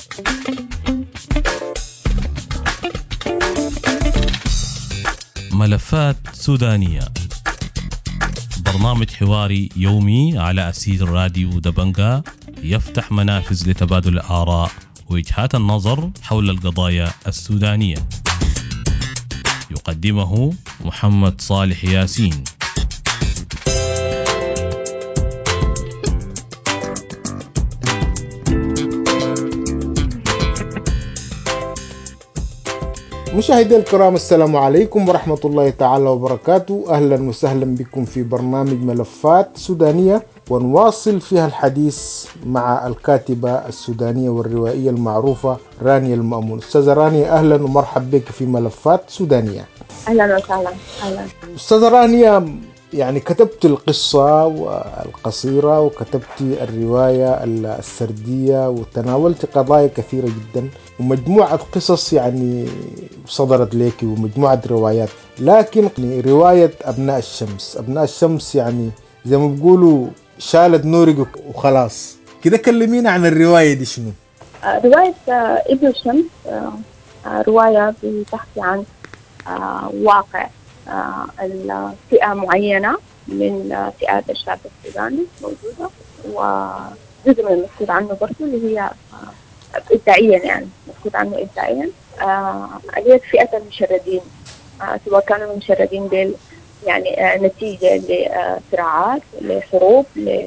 ملفات سودانية، برنامج حواري يومي على أسير راديو دبنجا يفتح منافذ لتبادل الآراء ووجهات النظر حول القضايا السودانية. يقدمه محمد صالح ياسين. مشاهدي الكرام، السلام عليكم ورحمة الله تعالى وبركاته. أهلا وسهلا بكم في برنامج ملفات سودانية، ونواصل فيها الحديث مع الكاتبة السودانية والروائية المعروفة رانيا المأمون. أستاذة رانيا، أهلا ومرحبا بك في ملفات سودانية. أهلا وسهلا. أهلا أستاذة رانيا، يعني كتبت القصة القصيرة وكتبت الرواية السردية وتناولت قضايا كثيرة جدا ومجموعة قصص يعني صدرت لك ومجموعة روايات، لكن رواية أبناء الشمس يعني زي ما بيقولوا شالت نورك وخلاص. كده كلمينا عن الرواية دي شنو؟ رواية ابن الشمس رواية بتحكي عن واقع الفئة معينة من فئات الشعب السوداني موجودة، وجزء من المسكوت عنه برضه اللي هي إبداعيا، يعني مسكوت عنه إبداعيا، اللي هي فئة المشردين، سواء كانوا المشردين ديل يعني نتيجة لصراعات، لحروب،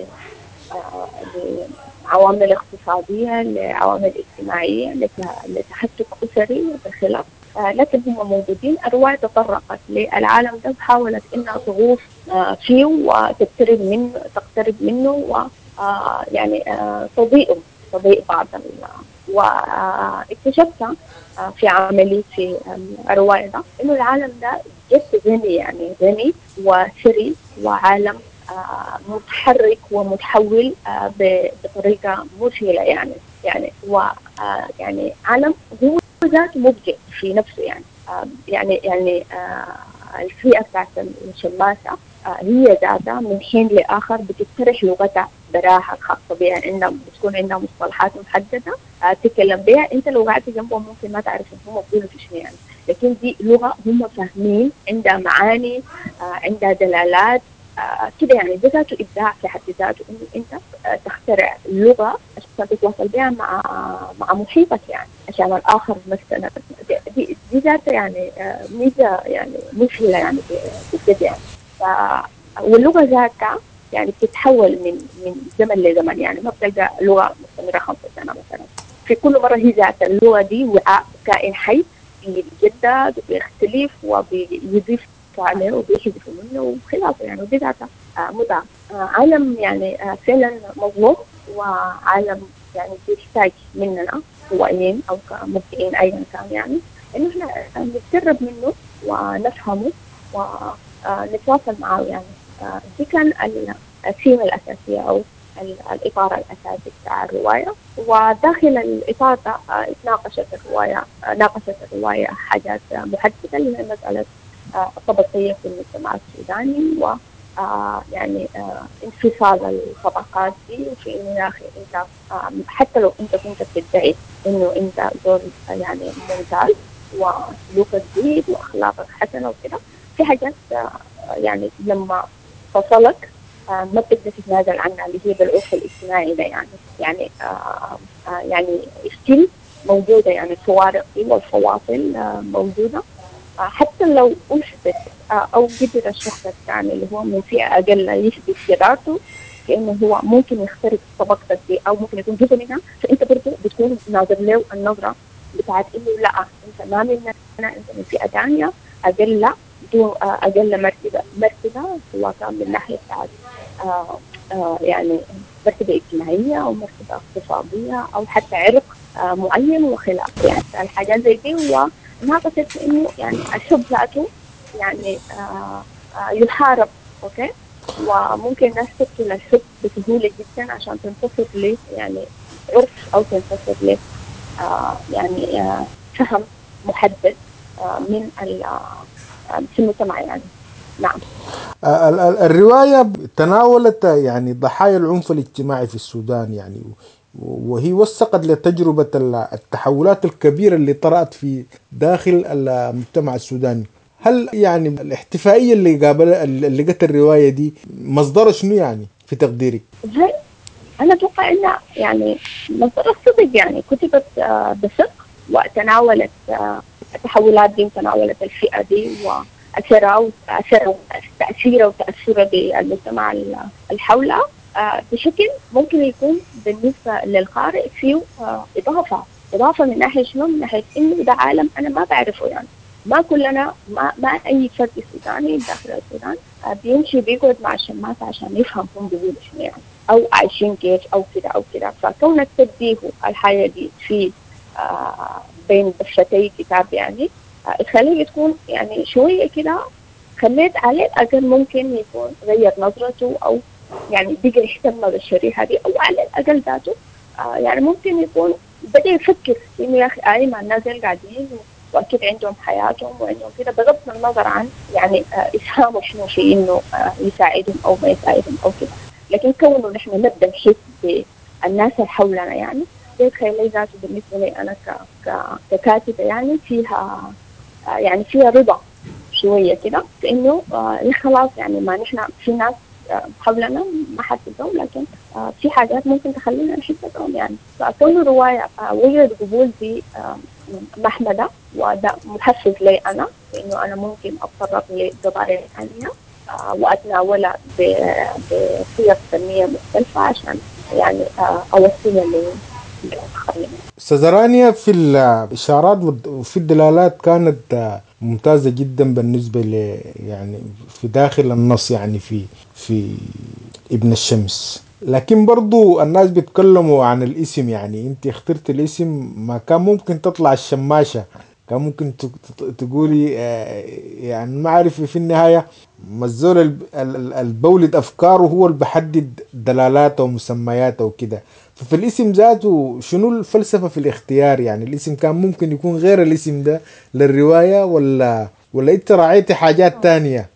لعوامل اقتصادية، لعوامل اجتماعية، لتحكم أسري بالخلاف، لكن هم موجودين. الرواية تطرقت للعالم ده وحاولت إنها تغوص فيه وتقترب منه ويعني تضيء بعض واكتشفت في عملي في الرواية ده إنه العالم ده جد غني، يعني غني وثري، وعالم متحرك ومتحول بطريقة مذهلة، يعني عالم هو ذات مبدع في نفسه، يعني الفئة بتاعت الشماسة هي ذاتها من حين لآخر بتقترح لغتها براحة الخاصة بها، بتكون عندها مصطلحات محددة تتكلم بها. انت لو قعدت جنبهم ممكن ما تعرف هم بيقولوا في شنو يعني، لكن دي لغة هم فاهمين، عندها معاني، عندها دلالات كده، يعني ده ذاته إبداع في حد ذاته، إنه أنت تخترع لغة عشان تتواصل بها مع محيطك، يعني عشان الآخر مثلا. دي ذاته يعني ميزة يعني مذهلة يعني بجد يعني. واللغة ذاتها يعني بتتحول من زمن لزمن، يعني ما بتلقى لغة مستمرة 5 سنة مثلا. في كل مرة هي ذات اللغة دي وعاء كائن حي بيتجدد وبيختلف وبيضيف عليه وبيحذفوا منه وخلافه، يعني ودي ذاتها متعة. عالم يعني فعلا مظلوم، وعالم يعني بيحتاج مننا روائيين أو كمبدعين أيا كان، يعني إنه إحنا نتقرب منه ونفهمه ونتواصل معه. يعني دي كان الثيمة الأساسية أو الإطار الأساسي بتاع الرواية. وداخل الإطار ده ناقشت الرواية حاجات محددة، اللي هي مسألة الطبقية في المجتمع السوداني، و يعني انفصال الطبقات دي، وفي إنه يا أخي أنت حتى لو أنت كنت بتدعي إنه أنت زول يعني ممتاز وسلوكك جيد وأخلاقك حسنة وكده، في حاجات يعني لما تصلك ما بتقدر تتنازل عنها، اللي هي بالعرف الاجتماعي ده، يعني ستيل موجودة، يعني الفوارق دي والفواصل موجودة. حتى لو أثبت أو قدر الشخص الثاني اللي هو من فئة أقل يثبت جدارته في إنه هو ممكن يخترق طبقتك دي أو ممكن يكون جزء منها، فأنت برضه بتكون ناظر له النظرة بتاعت إنه لا، أنت ما مننا، أنت من فئة ثانية أقل، لا أقل مرتبة، سواء كان من ناحية بتاعت يعني مرتبة اجتماعية أو مرتبة اقتصادية أو حتى عرق معين وخلافه. يعني الحاجات زي دي هو ناقشت إنه يعني الحب ذاته يعني يحارب، أوكي، وممكن الناس تقتل الحب بسهولة جدا عشان تنتصر ل يعني عرف أو تنتصر ل يعني فهم محدد من في المجتمع، يعني نعم. الرواية تناولت يعني ضحايا العنف الاجتماعي في السودان، يعني وهي وثقت لتجربة التحولات الكبيرة اللي طرأت في داخل المجتمع السوداني. هل يعني الاحتفائية اللي لقت الرواية دي مصدر شنو يعني في تقديرك؟ هي أنا أتوقع إنها يعني مصدر الصدق، يعني كتبت بصدق، وتناولت التحولات دي، وتناولت الفئة دي وأثرها تأثيرها وتأثرها بالمجتمع اللي حولها بشكل ممكن يكون بالنسبة للقارئ فيه إضافة من ناحية شنو؟ من ناحية إنه ده عالم أنا ما بعرفه، يعني ما كلنا، ما أي فرد سوداني داخل السودان بيمشي بيقعد مع الشماس عشان يفهم هم بيقولوا شنو يعني، أو عايشين كيف أو كده أو كده. فكونك تديه الحياة دي في بين دفتي كتاب يعني تخليه تكون يعني شوية كده، خليت عليه الأقل ممكن يكون غير نظرته، أو يعني بقى يهتم بالشريحة دي، أو على الأقل ذاته يعني ممكن يكون بدأ يفكر إنه يا أخي مع الناس اللي قاعدين وأكيد عندهم حياتهم وعندهم كده، بغض النظر عن يعني إسهامه شنو في إنه يساعدهم أو ما يساعدهم أو كده. لكن كونه نحن نبدأ نحس بالناس اللي حولنا، يعني ده تخيلي ذاته بالنسبة لي أنا ككاتبة يعني فيها يعني فيها رضا شوية كده، لأنه خلاص يعني ما نحن في ناس حولنا ما حسدهم، لكن في حاجات ممكن تخلينا نحس بهم يعني. فكل رواية وجد قبول في محمدة، وده محفز لي أنا، لأنه أنا ممكن أتطرق لقضايا ثانية وأتناولها بصيغ فنية مختلفة عشان يعني أوصلها للآخرين. أستاذة رانيا، في الإشارات وفي الدلالات كانت ممتازة جدا بالنسبة ل يعني في داخل النص، يعني في ابن الشمس. لكن برضو الناس بيتكلموا عن الاسم، يعني انت اخترت الاسم، ما كان ممكن تطلع الشماشة؟ كان ممكن تقولي يعني ما أعرف في النهاية مزول البولد أفكاره هو اللي بحدد دلالاته ومسمياته وكده. ففي الاسم ذاته شنو الفلسفة في الاختيار؟ يعني الاسم كان ممكن يكون غير الاسم ده للرواية، ولا انت راعيتي حاجات تانية؟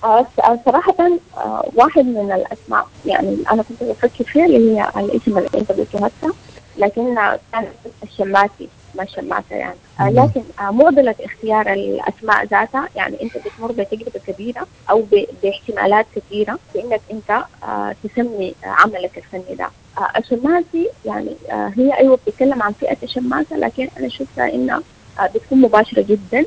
صراحة واحد من الأسماء يعني أنا كنت بفكر فيها اللي هي الاسم اللي أنت قلته هسه، لكن كان الشماسي ما الشماسة يعني. لكن معضلة اختيار الأسماء ذاتها، يعني أنت بتمر بتجربة كبيرة أو باحتمالات كثيرة بإنك أنت تسمي عملك الفني ده. الشماسي يعني هي أيوة بتتكلم عن فئة الشماسة، لكن أنا شفتها إنها بتكون مباشرة جدا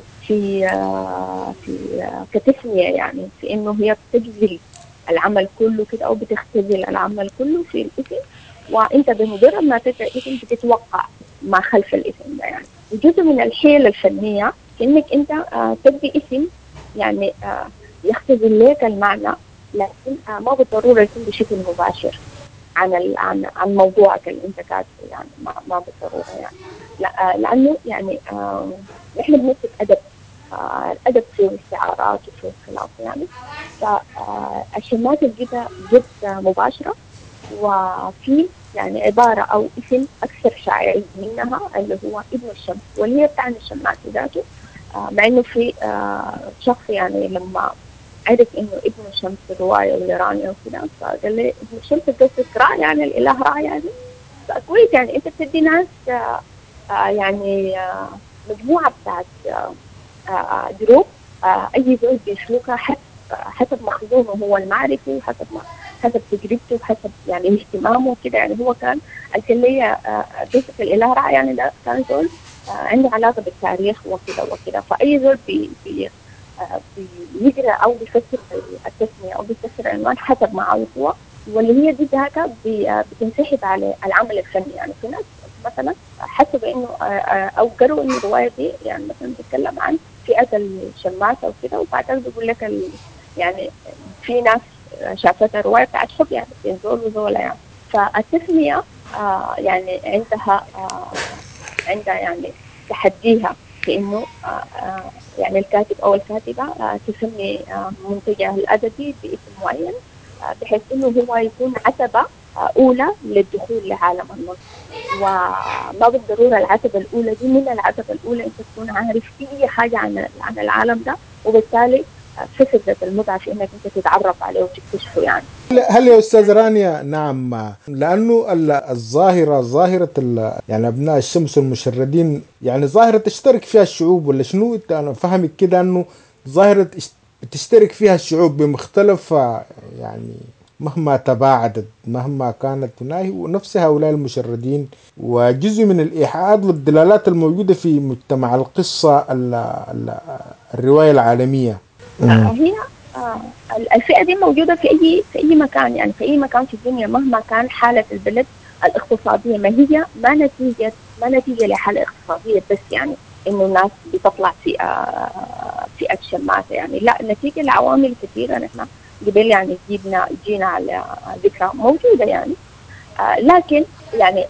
في كتسمية، يعني في إنه هي بتجزل العمل كله كده، أو بتختزل العمل كله في الاسم، وأنت بمجرد ما تقرأ اسم بتتوقع ما خلف الاسم ده يعني. وجزء من الحيلة الفنية إنك أنت تبدي اسم يعني يختزل لك المعنى، لكن ما بالضرورة يكون بشكل مباشر عن موضوعك اللي انت كاتبه، يعني ما بالضروره يعني. لا لانه يعني احنا بنكتب ادب، الادب فيه استعارات وفيه خلاف يعني. فالشمات جد مباشره، وفي يعني عباره او اسم اكثر شائع منها اللي هو ابن الشمس، واللي هي بتعني الشمات ذاته. مع انه في شخص يعني لما عرف انه ابن الشمس رواية ويراني وكذا، فقال لي ابن الشمس قصدك رأي يعني الاله رأي يعني. فكويس يعني انت بتدي ناس يعني مجموعة بتاعت دروب اي زول بيسلكها حسب مخزونه هو المعرفي، حسب تجربته، حسب يعني اهتمامه كده. يعني هو كان قال لي قصة الاله رأي يعني ده كان زول عنده علاقة بالتاريخ وكده وكده. فأي زول بيقرأ أو بيفسر التسمية أو بيفسر العنوان حسب ما عاوز هو، واللي هي دي ذاك بتنسحب على العمل الفني. يعني في ناس مثلا حسب إنه أو قروا إنه الرواية دي يعني مثلا بتتكلم عن فئة الشماسة وكده، وبعدين بيقول لك يعني في ناس شافتها رواية بتاعت حب يعني بين زول وزولة يعني. فالتسمية يعني عندها يعني تحديها في إنه يعني الكاتب أو الكاتبة تسمي منتجها الأدبي باسم معين، بحيث إنه هو يكون عتبة أولى للدخول لعالم النص. وما بالضرورة العتبة الأولى دي، من العتبة الأولى أنت تكون عارف أي حاجة عن العالم ده، وبالتالي فكرة المتعة في إنك أنت تتعرف عليه وتكتشفه يعني. هل يا أستاذ رانيا؟ نعم، لأنه ظاهرة يعني أبناء الشمس المشردين، يعني ظاهرة تشترك فيها الشعوب ولا شنو؟ أنا فهمك كده أنه ظاهرة بتشترك فيها الشعوب بمختلف يعني مهما تباعدت، مهما كانت هناك، ونفس هؤلاء المشردين وجزء من الإيحاءات والدلالات الموجودة في مجتمع القصة الرواية العالمية. هي الفئة دي موجودة في أي مكان، يعني في أي مكان في الدنيا مهما كان حالة البلد الاقتصادية. ما هي ما نتيجة لحالة اقتصادية بس، يعني إنه الناس بتطلع فئة شماسة، يعني لا، نتيجة لعوامل كثيرة. نحن قبل يعني جينا على ذكرى موجودة يعني. لكن يعني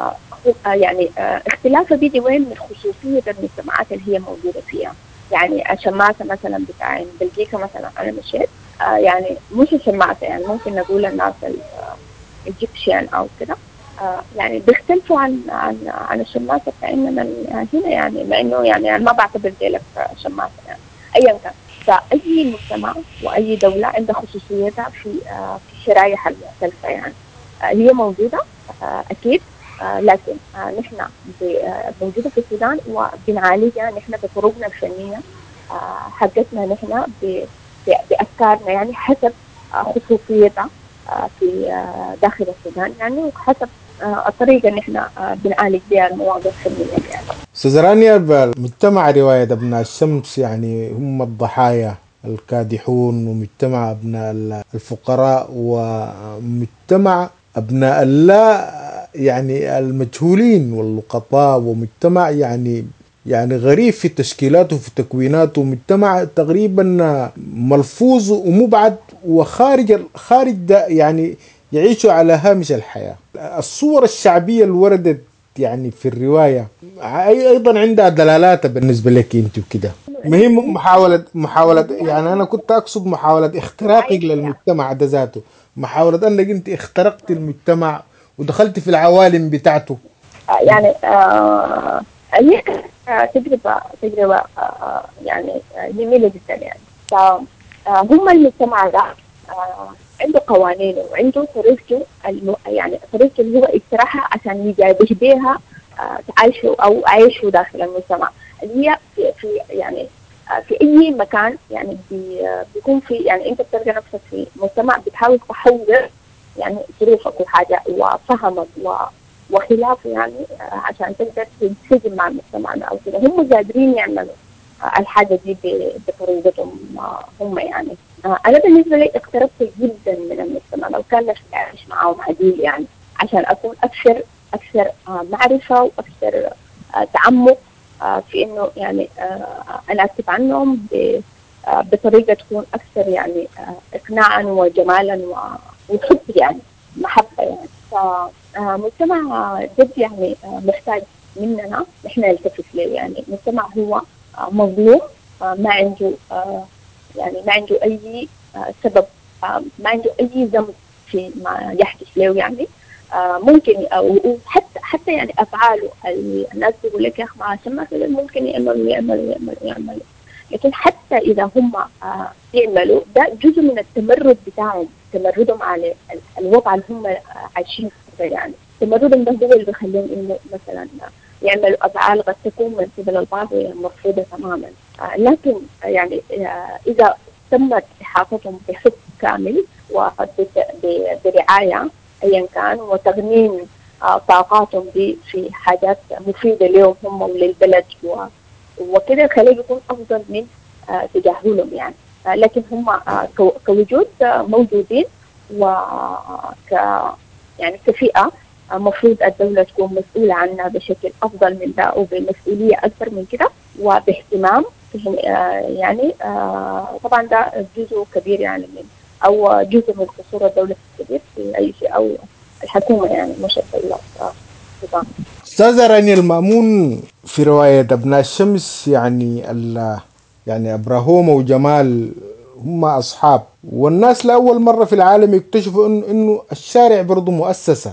اختلافها بيجي وين؟ من خصوصية المجتمعات اللي هي موجودة فيها. يعني الشماسة مثلا بتاع بلجيكا مثلا، أنا مشيت يعني مش الشماسة، يعني ممكن نقول الناس الإيجيبشن أو كده، يعني بيختلفوا عن الشماسة بتاعنا هنا، يعني مع إنه يعني أنا ما بعتبر ذلك شماسة يعني أيا كان. فأي مجتمع وأي دولة عندها خصوصيتها في الشرائح المختلفة يعني. هي موجودة أكيد، لكن نحن موجودة في السودان وبنعالجها نحن بطرقنا الفنية حقتنا نحن بأفكارنا، يعني حسب خصوصيتها في داخل السودان يعني، وحسب الطريقة اللي نحن بنعالج بها المواضيع الفنية يعني. أستاذ رانيا، مجتمع رواية أبناء الشمس يعني هم الضحايا الكادحون، ومجتمع أبناء الفقراء، ومجتمع أبناء اللا يعني المجهولين واللقطاء، ومجتمع يعني غريب في تشكيلاته وفي تكويناته، مجتمع تقريبا ملفوظ ومبعد خارج ده، يعني يعيشوا على هامش الحياة. الصور الشعبية اللي وردت يعني في الرواية أيضا عندها دلالات بالنسبة لك أنت وكده. ما هي محاولة يعني أنا كنت أقصد محاولة اختراقك للمجتمع ده ذاته، محاولة أنك أنت اخترقت المجتمع ودخلت في العوالم بتاعته. يعني هي تجربة يعني جميلة جدا يعني. فهم المجتمع ده عنده قوانينه وعنده طريقته يعني طريقته اللي هو اقترحها عشان يجابه بها تعيشوا أو عيشوا داخل المجتمع، اللي هي في يعني في أي مكان يعني بيكون في، يعني أنت بتلقى نفسك في مجتمع بتحاول تحول يعني ظروفك وحاجة وفهمك وخلافه يعني عشان تقدر تنسجم مع المجتمع ده أو كده. هم قادرين يعملوا الحاجة دي بطريقتهم هم يعني. أنا بالنسبة لي اقتربت جدا من المجتمع، لو كان نفسي أعيش معهم عديل يعني، عشان أكون أكثر معرفة وأكثر تعمق في إنه يعني أنا أكتب عنهم بطريقة تكون أكثر يعني إقناعا وجمالا وحب يعني محبة يعني. فمجتمع جد يعني محتاج مننا نحن نلتفت له. يعني مجتمع هو مظلوم، ما عنده يعني ما عنده أي سبب، ما عنده أي ذنب في ما يحدث له يعني. ممكن أو حتى يعني أفعاله الناس بيقول لك يا أخي ما عشان ما ممكن يعملوا، لكن حتى إذا هم يعملوا ده جزء من التمرد بتاعهم، تمردهم على الوضع اللي هم عايشين فيه يعني. تمردهم ده هو اللي بيخليهم إنه مثلا يعملوا أفعال قد تكون من قبل البعض مرفوضة تماما. لكن يعني إذا تمت إحاطتهم بحب كامل وبرعاية أيا كان، وتغنيم طاقاتهم دي في حاجات مفيدة لهم هم وللبلد وكده، خليه يكون أفضل من تجاهلهم يعني. لكن هم كوجود موجودين يعني كفئة مفروض الدولة تكون مسؤولة عنها بشكل أفضل من ده وبمسؤولية أكبر من كده وباهتمام يعني. طبعا ده جزء كبير يعني أو جزء من قصور الدولة الكبير في أي شيء أو الحكومة يعني مش الدولة. أستاذ راني المأمون، في رواية أبناء الشمس يعني يعني أبراهوم وجمال هم أصحاب، والناس لأول مرة في العالم يكتشفوا إنه الشارع برضه مؤسسة،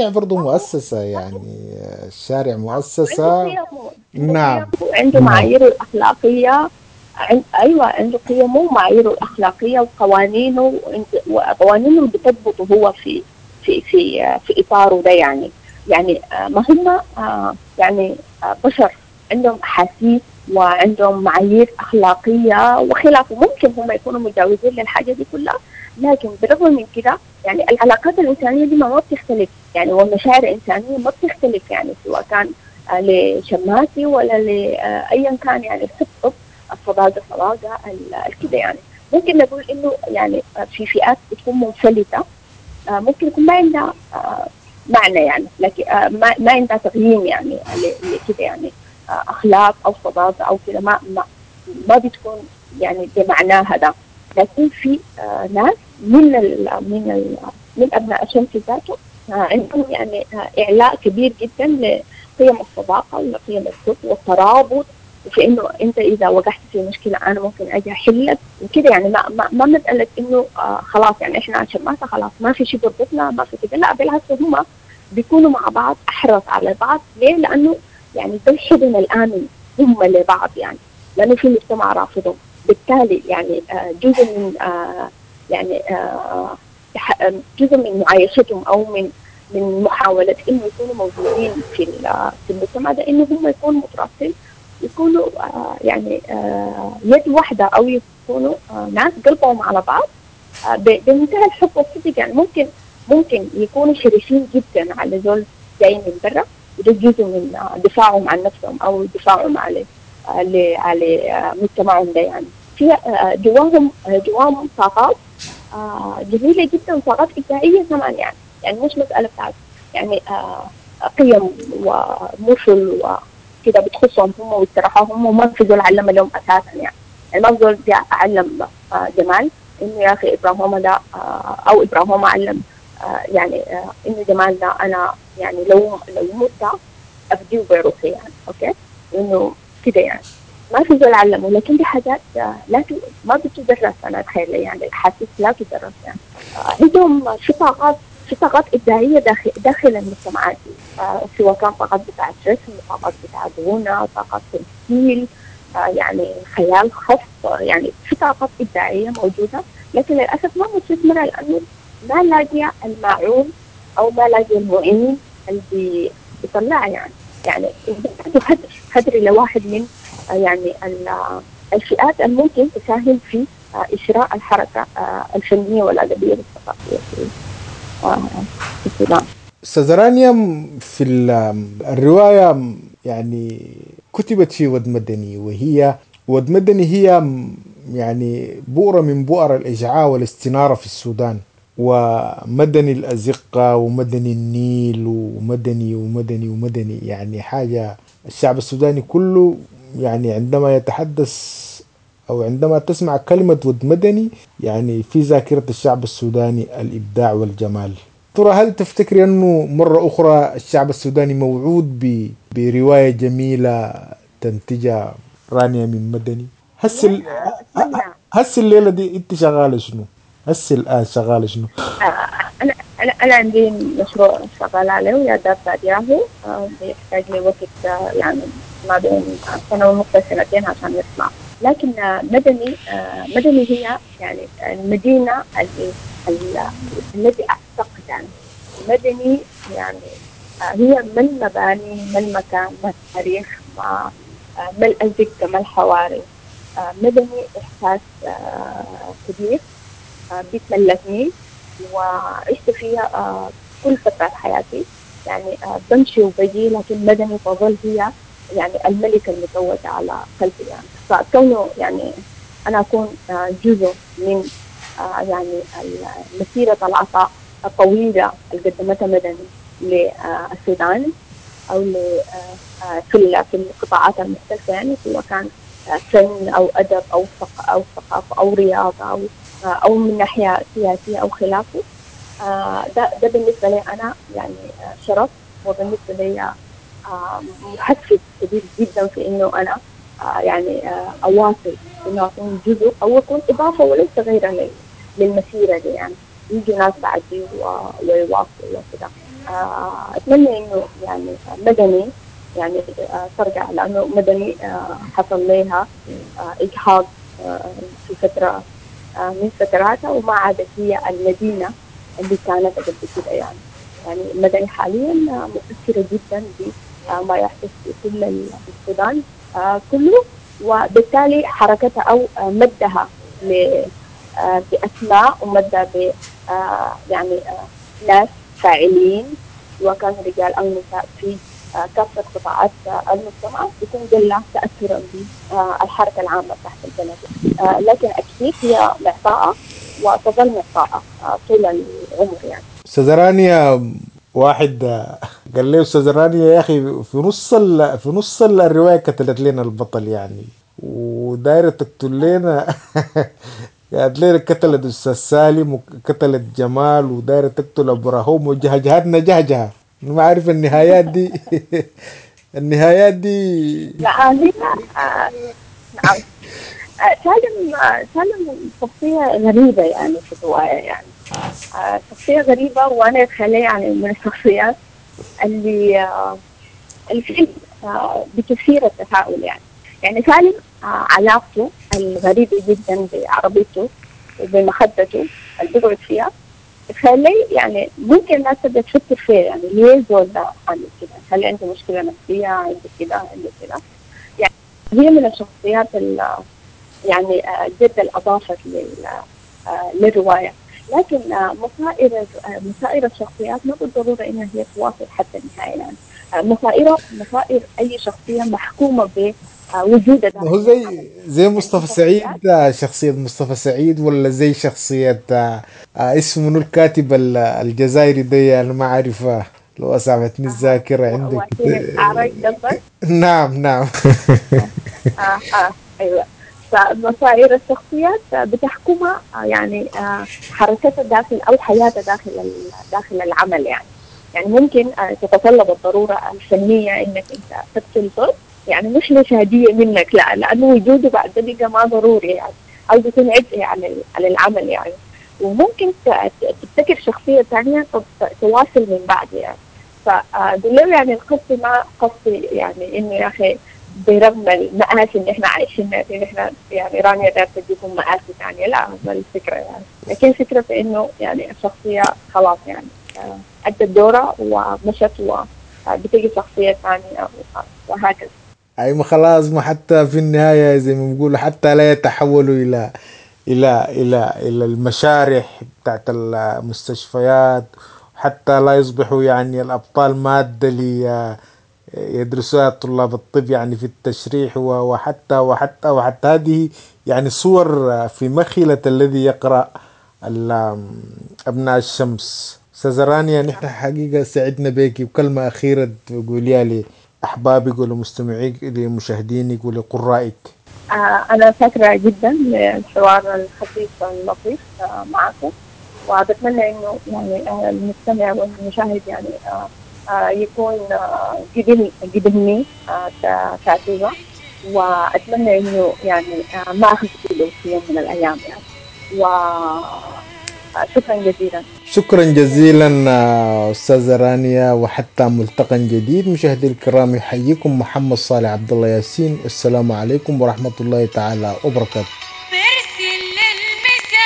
يعني الشارع عنده مؤسسة. قيم، نعم، وعنده نعم. معايير الأخلاقية ايوه عنده قيمه ومعاييره الاخلاقيه وقوانينه، وقوانينه بتضبطه هو في اطاره ده يعني. يعني ما هم يعني بشر عندهم احاسيس وعندهم معايير اخلاقيه وخلافه، ممكن هم يكونوا متجاوزين للحاجه دي كلها، لكن بالرغم من كده يعني العلاقات الانسانيه دي ما بتختلف يعني، والمشاعر الانسانيه ما بتختلف يعني، سواء كان لشماسي ولا لايا كان يعني، الحب الصداقه صداقه كده يعني. ممكن نقول انه يعني في فئات بتكون منفلته، ممكن يكون ما عندها معنى يعني، لكن ما عندها تقييم يعني لكده يعني، اخلاق او صداقه او كده، ما بتكون يعني بمعناها ده. لكن في ناس من ابناء الشمس ذاته عندهم يعني اعلاء كبير جدا لقيم الصداقه ولقيم الصدق والترابط، وفي انه انت اذا وقعت في مشكله انا ممكن اجي احلك وكده يعني. ما مساله انه خلاص يعني احنا عشان ما خلاص ما في شيء بيربطنا ما في كده، لا بالعكس هم بيكونوا مع بعض احرص على بعض. ليه؟ لانه يعني ده الحضن الامن هم لبعض يعني، لانه في مجتمع رافضهم. بالتالي يعني جزء من يعني جزء من معايشتهم او من محاوله انه يكونوا موجودين في المجتمع ده، انه هم يكونوا مترابطين، يكونوا يعني يد واحده، او يكونوا ناس قلبهم على بعض بمنتهى الحب والصدق يعني. ممكن يكونوا شريفين جدا على زول جاي من برا، وده جزء من دفاعهم عن نفسهم او دفاعهم على مجتمعهم ده يعني. في جواهم طاقات جميله جدا، طاقات ابداعيه كمان يعني. يعني مش مساله بتاعت يعني قيم ومثل وكده بتخصهم هم واستراحهم، وما في زول علم لهم اساسا يعني. يعني ما في زول علم جمال انه يا اخي ابراهيم ده او ابراهيم علم يعني انه جمال ده انا يعني لو مت افديه بيروحي يعني، اوكي، انه كده يعني. ما في زول علمه، لكن دي حاجات ما بتدرس. انا اتخيل يعني الاحاسيس لا تدرس يعني. عندهم في طاقات ابداعيه داخل المجتمعات دي، سواء كان طاقات بتاعت رسم، طاقات بتاعت غنى، طاقات تمثيل، يعني خيال خاص يعني. في طاقات ابداعيه موجوده، لكن للاسف ما مستثمره، لانه ما لاقيه الماعون او ما لاقيه المعين اللي بيطلعها يعني. يعني هدري لواحد من يعني الفئات الممكن تساهم في إشراء الحركة الفنية والأدبية والثقافية في السودان. أستاذ رانيا، في الرواية يعني كتبت في ود مدني، وهي ود مدني هي يعني بؤرة من بؤر الإشعاع والاستنارة في السودان، ومدني الأزقة ومدني النيل ومدني ومدني ومدني، يعني حاجة الشعب السوداني كله يعني عندما يتحدث أو عندما تسمع كلمة ود مدني يعني في ذاكرة الشعب السوداني الإبداع والجمال. ترى هل تفتكري أنه مرة أخرى الشعب السوداني موعود برواية جميلة تنتجها رانيا من مدني؟ أتمنى. هس الليلة دي أنت شغالة شنو؟ هس الآن شغالة شنو؟ أنا عندي مشروع شغال عليه وإعداد بعديه، بيحتاج لي وقت يعني ما بين سنة ونص سنتين عشان يطلع. لكن مدني هي يعني المدينة التي أعتقد يعني مدني يعني هي ما المباني، ما المكان، ما التاريخ، ما الأزقة، ما الحواري. مدني إحساس كبير بتملكني وعشت فيها كل فترات حياتي يعني. بمشي وبجي، لكن مدني تظل هي يعني الملكة المتوجة على قلبي يعني. فكونه يعني أنا أكون جزء من يعني مسيرة العطاء الطويلة اللي قدمتها مدني للسودان، أو في القطاعات المختلفة يعني، سواء كان فن أو أدب أو ثقافة أو رياضة أو من ناحية سياسية أو خلافه. ده بالنسبة لي أنا يعني شرف، وبالنسبة لي محفز كبير جدا في إنه أنا يعني أواصل إنه أكون جزء أو أكون إضافة وليس غير للمسيرة دي يعني. يجي ناس بعدي ويواصلوا وكده. أتمنى إنه يعني مدني يعني ترجع، لأنه مدني حصل لها إجهاض في فترة من فتراتها، وما عادت هي المدينة اللي كانت قبل كده يعني. يعني مدني حاليا مؤثرة جدا بما يحدث في كل السودان كله، وبالتالي حركتها أو مدها بأسماء، ومدها ب يعني ناس فاعلين، وكان رجال أو نساء في كافة قطاعات المجتمع، يكون قل تأثرا بالحركة العامة تحت البلد. لكن أكيد هي معطاءة وتظل معطاءة طول العمر يعني. استاذ رانيا، واحد قال لي استاذ رانيا يا اخي في نص الروايه كتلت لنا البطل يعني، ودايره تقتل لنا قالت لنا قتلت استاذ سالم وقتلت جمال ودايره تقتل ابراهيم وجهجهتنا جهجها. ما عارف النهايات دي النهايات دي. لا هي نعم. سالم شخصية غريبة يعني في الرواية يعني. شخصية غريبة، وأنا أتخيل يعني من الشخصيات اللي الفيلم بتثير التساؤل يعني. يعني سالم علاقته الغريبة جدا بعربيته وبمخدته اللي بيقعد فيها تخلي يعني ممكن الناس تبدأ تفكر فيه، يعني ليه زول ده عامل كده؟ هل عنده مشكلة نفسية؟ عنده كده عنده كده يعني. هي من الشخصيات يعني جدا أضافت للرواية. لكن مصائر الشخصيات ما بالضرورة إنها هي تواصل حتى النهاية يعني. مصائر أي شخصية محكومة بوجودها هو داخل العمل. زي يعني في مصطفى شخصيات سعيد، شخصية مصطفى سعيد، ولا زي شخصية اسمه منو الكاتب الجزائري ده، أنا ما عارف لو أسعفتني الذاكرة عندك. وسيم أعرج قصدك؟ نعم نعم. أيوة. فمصائر الشخصيات بتحكمها يعني حركتها داخل أو حياتها داخل العمل يعني. يعني ممكن تتطلب الضرورة الفنية إنك أنت تقتل ضد، يعني مش لشهادية منك، لا، لأنه وجوده بعد ذلك ما ضروري يعني، أو بيكون عبء على العمل يعني. وممكن تبتكر شخصية ثانية تواصل من بعد يعني. فدول يعني القصة ما قصدي يعني إنه يا أخي برغم المآسي اللي احنا عايشينها دي، احنا يعني رانيا دار تديكم مآسي ثانية، لا ما الفكرة يعني. لكن الفكرة في انه يعني الشخصية خلاص يعني أدت دورها ومشت، وبتجي شخصية ثانية وهكذا. أي ما خلاص، ما حتى في النهاية زي ما بيقولوا حتى لا يتحولوا إلى المشارح بتاعت المستشفيات، حتى لا يصبحوا يعني الأبطال مادة يدرسوها طلاب الطب يعني في التشريح، وحتى هذه يعني صور في مخيلة الذي يقرأ أبناء الشمس. سيزرانيا، نحن حقيقة سعدنا بك، وكلمة أخيرة تقوليها لأحبابك ولمستمعيك لمشاهدينك ولقرائك. أنا فاكرة جدا الحوار الخفيف اللطيف معكم، وبتمنى إنه يعني المستمع والمشاهد يعني يكون قبلني كاتبة، وأتمنى إنه يعني ما أخذله في يوم من الأيام يعني. وشكرا جزيلا. شكرا جزيلا أستاذة رانيا، وحتى ملتقى جديد. مشاهدي الكرام، يحييكم محمد صالح عبد الله ياسين، والسلام عليكم ورحمة الله تعالى وبركاته. برسل للمسافر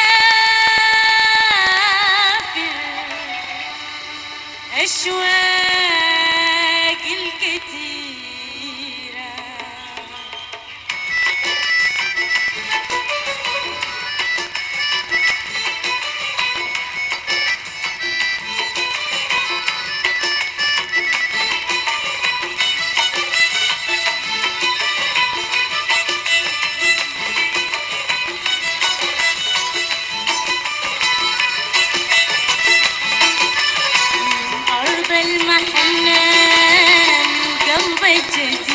أشواق الكتيرة، أرض المحنة قلب الجزيرة.